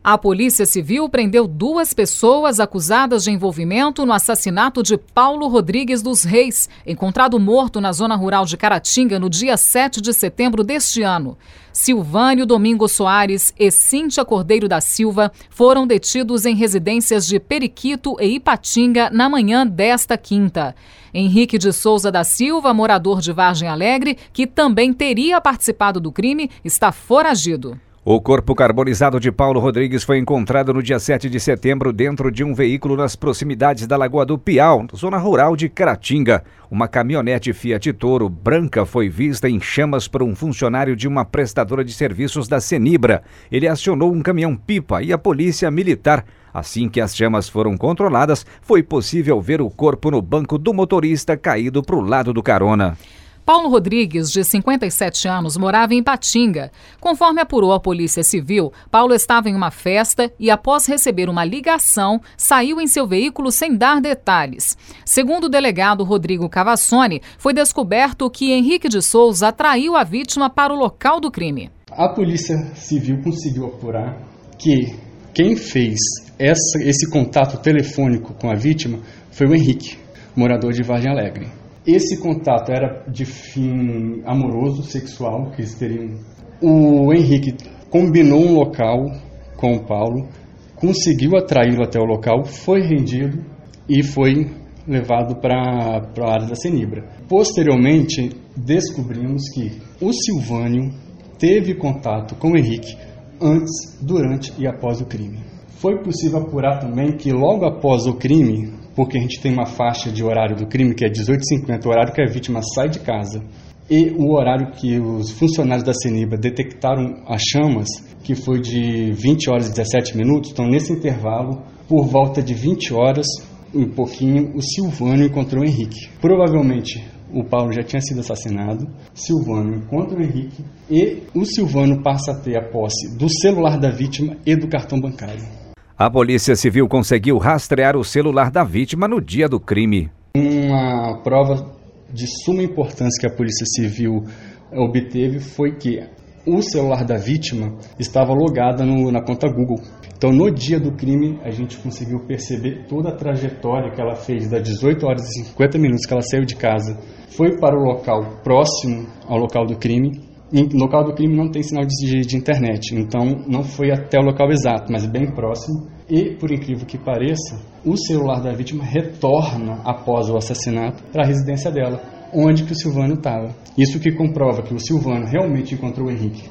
A Polícia Civil prendeu 2 pessoas acusadas de envolvimento no assassinato de Paulo Rodrigues dos Reis, encontrado morto na zona rural de Caratinga no dia 7 de setembro deste ano. Silvânio Domingos Soares e Cíntia Cordeiro da Silva foram detidos em residências de Periquito e Ipatinga na manhã desta quinta. Henrique de Souza da Silva, morador de Vargem Alegre, que também teria participado do crime, está foragido. O corpo carbonizado de Paulo Rodrigues foi encontrado no dia 7 de setembro dentro de um veículo nas proximidades da Lagoa do Piau, zona rural de Caratinga. Uma caminhonete Fiat Toro branca foi vista em chamas por um funcionário de uma prestadora de serviços da Cenibra. Ele acionou um caminhão-pipa e a polícia militar. Assim que as chamas foram controladas, foi possível ver o corpo no banco do motorista caído para o lado do carona. Paulo Rodrigues, de 57 anos, morava em Ipatinga. Conforme apurou a Polícia Civil, Paulo estava em uma festa e, após receber uma ligação, saiu em seu veículo sem dar detalhes. Segundo o delegado Rodrigo Cavassoni, foi descoberto que Henrique de Souza atraiu a vítima para o local do crime. A Polícia Civil conseguiu apurar que quem fez esse contato telefônico com a vítima foi o Henrique, morador de Vargem Alegre. Esse contato era de fim amoroso, sexual, que eles teriam. O Henrique combinou um local com o Paulo, conseguiu atraí-lo até o local, foi rendido e foi levado para a área da Cenibra. Posteriormente, descobrimos que o Silvânio teve contato com o Henrique antes, durante e após o crime. Foi possível apurar também que logo após o crime, porque a gente tem uma faixa de horário do crime que é 18h50, o horário que a vítima sai de casa, e o horário que os funcionários da Cenibra detectaram as chamas, que foi de 20 horas e 17 minutos, então nesse intervalo, por volta de 20 horas, um pouquinho, o Silvânio encontrou o Henrique. Provavelmente o Paulo já tinha sido assassinado, Silvânio encontra o Henrique e o Silvânio passa a ter a posse do celular da vítima e do cartão bancário. A Polícia Civil conseguiu rastrear o celular da vítima no dia do crime. Uma prova de suma importância que a Polícia Civil obteve foi que o celular da vítima estava logado na conta Google. Então, no dia do crime, a gente conseguiu perceber toda a trajetória que ela fez, das 18 horas e 50 minutos que ela saiu de casa, foi para o local próximo ao local do crime. No local do crime não tem sinal de internet, então não foi até o local exato, mas bem próximo. E, por incrível que pareça, o celular da vítima retorna após o assassinato para a residência dela, onde que o Silvânio estava. Isso que comprova que o Silvânio realmente encontrou o Henrique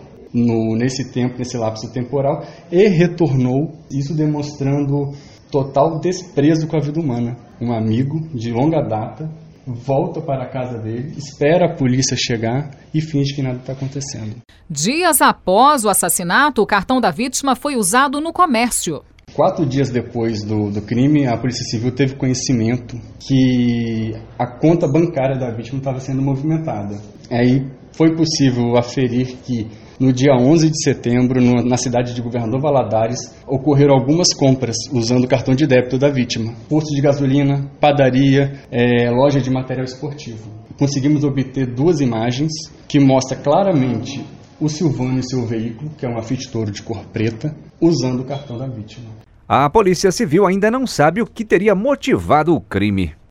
nesse lapso temporal e retornou, isso demonstrando total desprezo com a vida humana. Um amigo de longa data volta para a casa dele, espera a polícia chegar e finge que nada está acontecendo. Dias após o assassinato, o cartão da vítima foi usado no comércio. 4 dias depois do crime, a Polícia Civil teve conhecimento que a conta bancária da vítima estava sendo movimentada. Aí foi possível aferir que no dia 11 de setembro, na cidade de Governador Valadares, ocorreram algumas compras usando o cartão de débito da vítima. Posto de gasolina, padaria, loja de material esportivo. Conseguimos obter 2 imagens que mostram claramente o Silvânio e seu veículo, que é uma Fiat Toro de cor preta, usando o cartão da vítima. A Polícia Civil ainda não sabe o que teria motivado o crime.